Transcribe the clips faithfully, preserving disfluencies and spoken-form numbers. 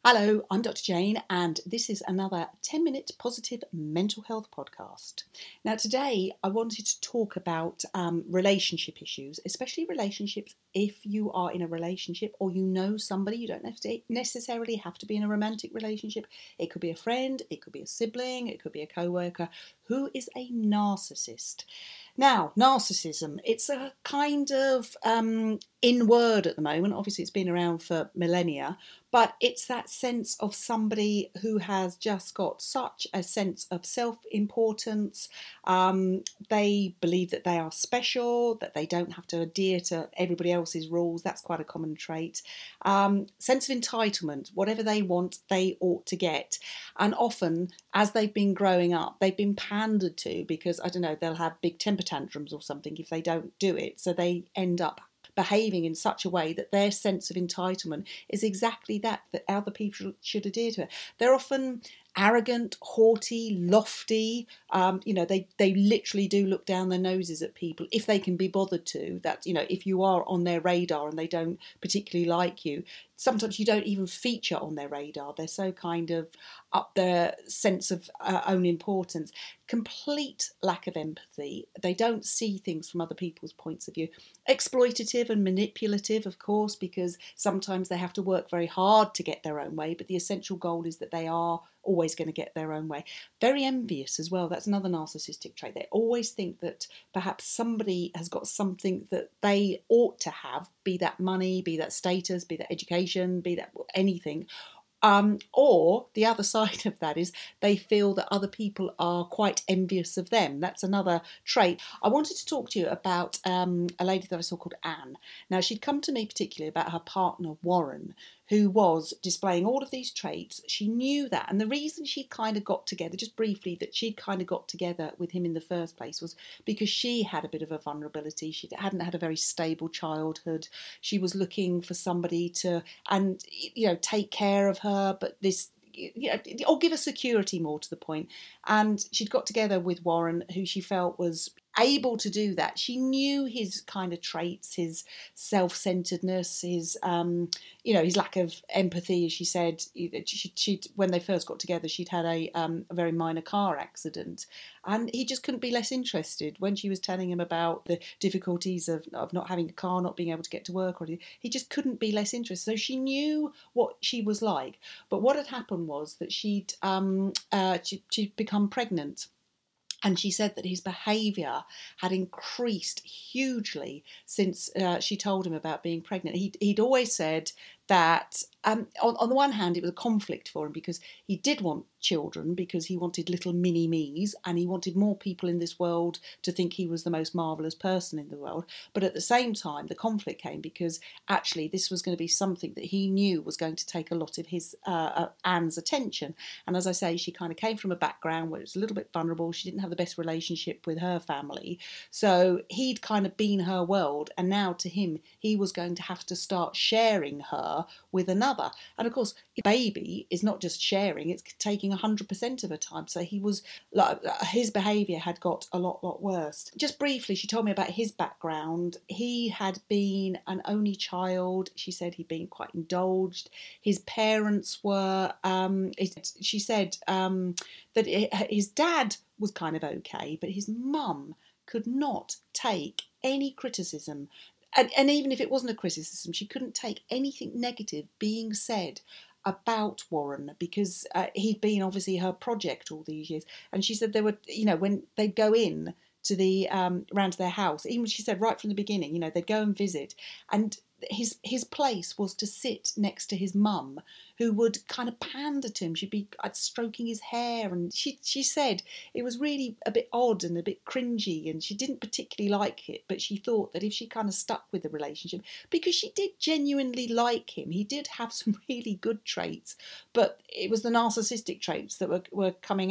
Hello, I'm Doctor Jane, and this is another ten minute positive mental health podcast. Now, today I wanted to talk about um, relationship issues, especially relationships if you are in a relationship or you know somebody. You don't necessarily have to be in a romantic relationship. It could be a friend, it could be a sibling, it could be a co-worker who is a narcissist. Now, narcissism, it's a kind of um, in word at the moment. Obviously, it's been around for millennia, but it's that sense of somebody who has just got such a sense of self-importance. Um, they believe that they are special, that they don't have to adhere to everybody else's rules. That's quite a common trait. Um, sense of entitlement, whatever they want, they ought to get. And often, as they've been growing up, they've been pandered to because, I don't know, they'll have big temper tantrums or something if they don't do it. So they end up behaving in such a way that their sense of entitlement is exactly that, that other people should adhere to it. They're often arrogant, haughty, lofty. Um, you know, they, they literally do look down their noses at people if they can be bothered to. That, you know, if you are on their radar and they don't particularly like you, sometimes you don't even feature on their radar. They're so kind of up their sense of uh, own importance. Complete lack of empathy. They don't see things from other people's points of view. Exploitative and manipulative, of course, because sometimes they have to work very hard to get their own way, but the essential goal is that they are always going to get their own way. Very envious as well. That's another narcissistic trait. They always think that perhaps somebody has got something that they ought to have, be that money, be that status, be that education, be that anything. Um, or the other side of that is they feel that other people are quite envious of them. That's another trait. I wanted to talk to you about um, a lady that I saw called Anne. Now, she'd come to me particularly about her partner, Warren, who was displaying all of these traits. She knew that. And the reason she kind of got together, just briefly, that she'd kind of got together with him in the first place was because she had a bit of a vulnerability. She hadn't had a very stable childhood. She was looking for somebody to, and, you know, take care of her, but this, you know, or give her security, more to the point. And she'd got together with Warren, who she felt was able to do that. She knew his kind of traits, his self-centeredness, his, um, you know, his lack of empathy. As she said, she, she when they first got together, she'd had a, um, a very minor car accident, and he just couldn't be less interested when she was telling him about the difficulties of, of not having a car, not being able to get to work, or anything. He just couldn't be less interested. So she knew what she was like. But what had happened was that she'd um, uh, she, she'd become pregnant. And she said that his behaviour had increased hugely since uh, she told him about being pregnant. He'd, he'd always said that, um, on, on the one hand, it was a conflict for him because he did want children, because he wanted little mini-me's and he wanted more people in this world to think he was the most marvellous person in the world. But at the same time, the conflict came because actually this was going to be something that he knew was going to take a lot of his uh, uh, Anne's attention. And as I say, she kind of came from a background where it was a little bit vulnerable. She didn't have the best relationship with her family. So he'd kind of been her world, and now to him, he was going to have to start sharing her with another. And of course, baby is not just sharing, it's taking one hundred percent of her time. So he was like, his behaviour had got a lot, lot worse. Just briefly, she told me about his background. He had been an only child. She said he'd been quite indulged. His parents were, um, she said um, that his dad was kind of okay, but his mum could not take any criticism. And, and even if it wasn't a criticism, she couldn't take anything negative being said about Warren because uh, he'd been obviously her project all these years. And she said there were, you know, when they'd go in to the, um, around to their house, even she said right from the beginning, you know, they'd go and visit, and his his place was to sit next to his mum, who would kind of pander to him. She'd be stroking his hair, and she she said it was really a bit odd and a bit cringy, and she didn't particularly like it, but she thought that if she kind of stuck with the relationship, because she did genuinely like him, he did have some really good traits, but it was the narcissistic traits that were, were coming out.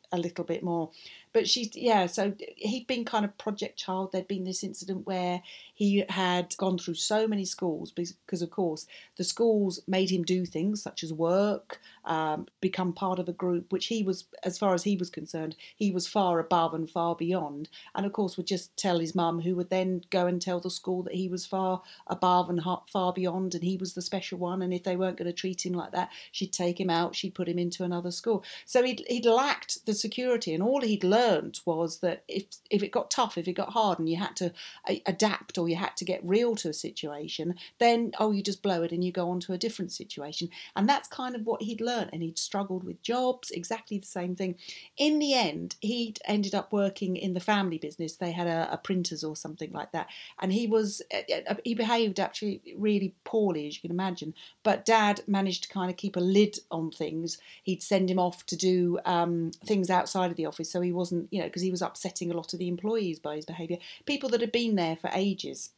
a little bit more. But she, yeah, so he'd been kind of project child. There'd been this incident where he had gone through so many schools because, of course, the schools made him do things such as work, um, become part of a group, which he was, as far as he was concerned, he was far above and far beyond. And, of course, would just tell his mum, who would then go and tell the school that he was far above and far beyond, and he was the special one. And if they weren't going to treat him like that, she'd take him out, she'd put him into another school. So he'd, he'd lacked the security, and all he'd learned was that if if it got tough, if it got hard and you had to adapt or you had to get real to a situation, then, oh, you just blow it and you go on to a different situation. And that's kind of what he'd learned. And he'd struggled with jobs, exactly the same thing. In the end, he'd ended up working in the family business. They had a, a printers or something like that. And he was, he behaved actually really poorly, as you can imagine. But Dad managed to kind of keep a lid on things. He'd send him off to do um, things outside of the office, so he wasn't, you know, because he was upsetting a lot of the employees by his behaviour, people that had been there for ages.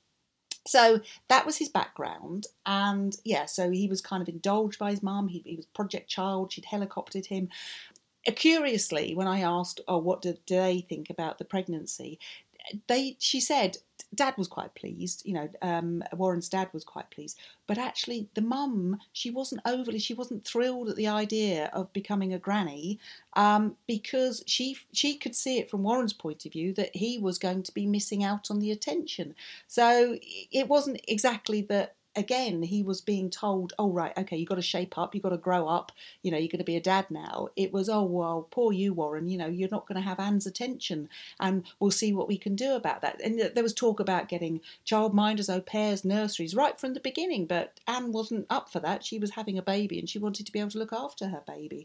So that was his background, and yeah, so he was kind of indulged by his mum. He, he was project child. She'd helicoptered him. Uh, curiously, when I asked, oh, what did they think about the pregnancy, they she said Dad was quite pleased, you know, um, Warren's dad was quite pleased, but actually the mum, she wasn't overly, she wasn't thrilled at the idea of becoming a granny, um, because she she could see it from Warren's point of view that he was going to be missing out on the attention. So it wasn't exactly that. Again, he was being told, oh, right, okay, you've got to shape up, you've got to grow up, you know, you're going to be a dad now. It was, oh, well, poor you, Warren, you know, you're not going to have Anne's attention, and we'll see what we can do about that. And there was talk about getting childminders, au pairs, nurseries, right from the beginning, but Anne wasn't up for that. She was having a baby and she wanted to be able to look after her baby.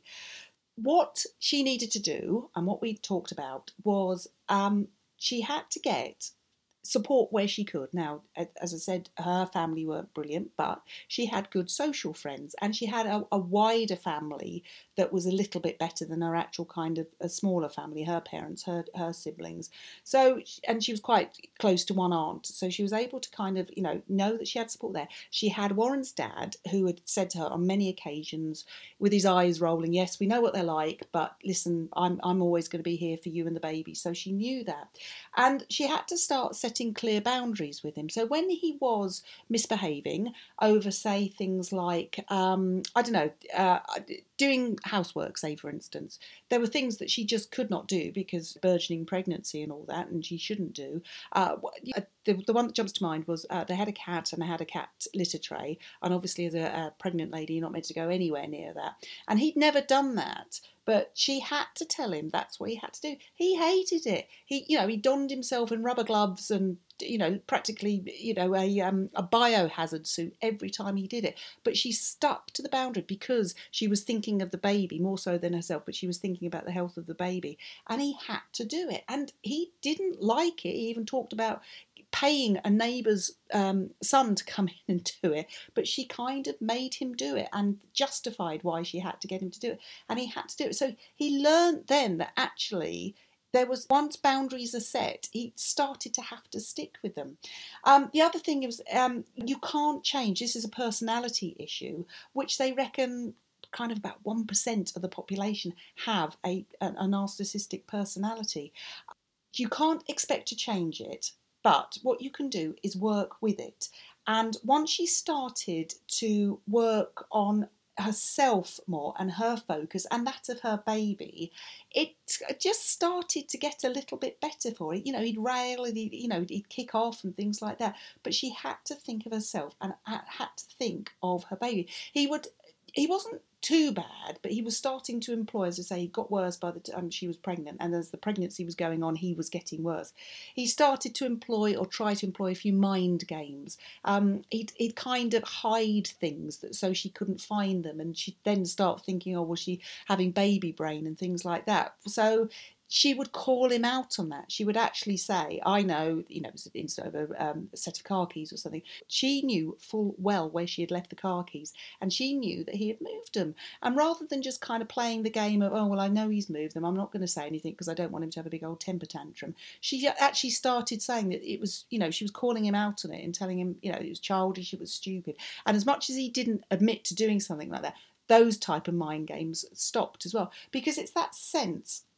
What she needed to do, and what we talked about, was um, she had to get support where she could. Now, as I said, her family weren't brilliant, but she had good social friends, and she had a, a wider family that was a little bit better than her actual kind of a smaller family, her parents, her her siblings. So, and she was quite close to one aunt, so she was able to kind of, you know, know that she had support there. She had Warren's dad, who had said to her on many occasions, with his eyes rolling, yes, we know what they're like, but listen, I'm I'm always going to be here for you and the baby. So she knew that. And she had to start setting clear boundaries with him. So when he was misbehaving over, say, things like, um, I don't know, uh, doing housework, say, for instance, there were things that she just could not do because burgeoning pregnancy and all that, and she shouldn't do. Uh, the, the one that jumps to mind was uh, they had a cat, and they had a cat litter tray, and obviously as a, a pregnant lady, you're not meant to go anywhere near that. And he'd never done that. But she had to tell him that's what he had to do. He hated it. He, you know, he donned himself in rubber gloves and, you know, practically, you know, a um, a biohazard suit every time he did it. But she stuck to the boundary because she was thinking of the baby more so than herself, but she was thinking about the health of the baby. And he had to do it. And he didn't like it. He even talked about paying a neighbour's um, son to come in and do it, but she kind of made him do it and justified why she had to get him to do it, and he had to do it. So he learned then that actually there was, once boundaries are set, he started to have to stick with them. Um, the other thing is um, you can't change. This is a personality issue, which they reckon kind of about one percent of the population have a, a, a narcissistic personality. You can't expect to change it. But what you can do is work with it. And once she started to work on herself more and her focus and that of her baby, it just started to get a little bit better for it. You know, he'd rail and he'd, you know, he'd kick off and things like that. But she had to think of herself and had to think of her baby. He would, he wasn't too bad, but he was starting to employ, as I say, he got worse by the time she was pregnant, and as the pregnancy was going on, he was getting worse. He started to employ or try to employ a few mind games. Um, he'd, he'd kind of hide things that, so she couldn't find them, and she'd then start thinking, oh, was she having baby brain and things like that. So she would call him out on that. She would actually say, I know, you know, instead of a, um, a set of car keys or something, she knew full well where she had left the car keys, and she knew that he had moved them. And rather than just kind of playing the game of, oh, well, I know he's moved them, I'm not going to say anything because I don't want him to have a big old temper tantrum, she actually started saying that it was, you know, she was calling him out on it and telling him, you know, it was childish, it was stupid. And as much as he didn't admit to doing something like that, those type of mind games stopped as well, because it's that sense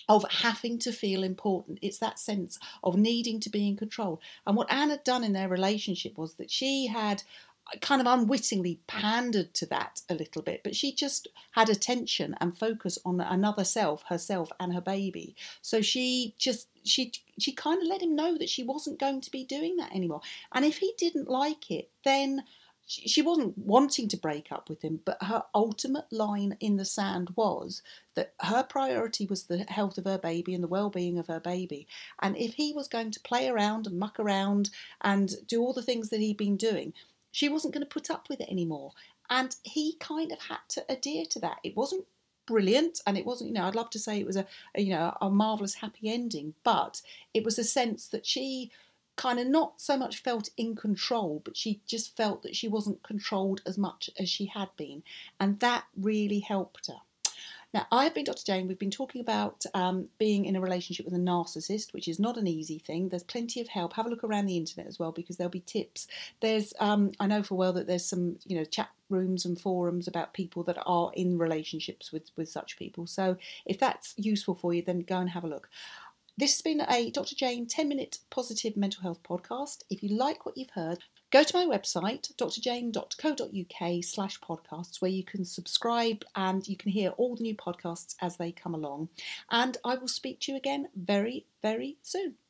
of having to feel important. It's that sense of needing to be in control. And what Anne had done in their relationship was that she had kind of unwittingly pandered to that a little bit, but she just had attention and focus on another self, herself and her baby. So she just she she kind of let him know that she wasn't going to be doing that anymore. And if he didn't like it, then she wasn't wanting to break up with him, but her ultimate line in the sand was that her priority was the health of her baby and the well-being of her baby. And if he was going to play around and muck around and do all the things that he'd been doing, she wasn't going to put up with it anymore. And he kind of had to adhere to that. It wasn't brilliant, and it wasn't, you know, I'd love to say it was a, a you know, a marvellous happy ending, but it was a sense that she kind of not so much felt in control, but she just felt that she wasn't controlled as much as she had been. And that really helped her. Now, I've been Doctor Jane. We've been talking about um, being in a relationship with a narcissist, which is not an easy thing. There's plenty of help. Have a look around the internet as well, because there'll be tips. There's, um, I know for well that there's some, you know, chat rooms and forums about people that are in relationships with, with such people. So if that's useful for you, then go and have a look. This has been a Doctor Jane ten minute positive mental health podcast. If you like what you've heard, go to my website, d r jane dot co dot u k slash podcasts, where you can subscribe and you can hear all the new podcasts as they come along. And I will speak to you again very, very soon.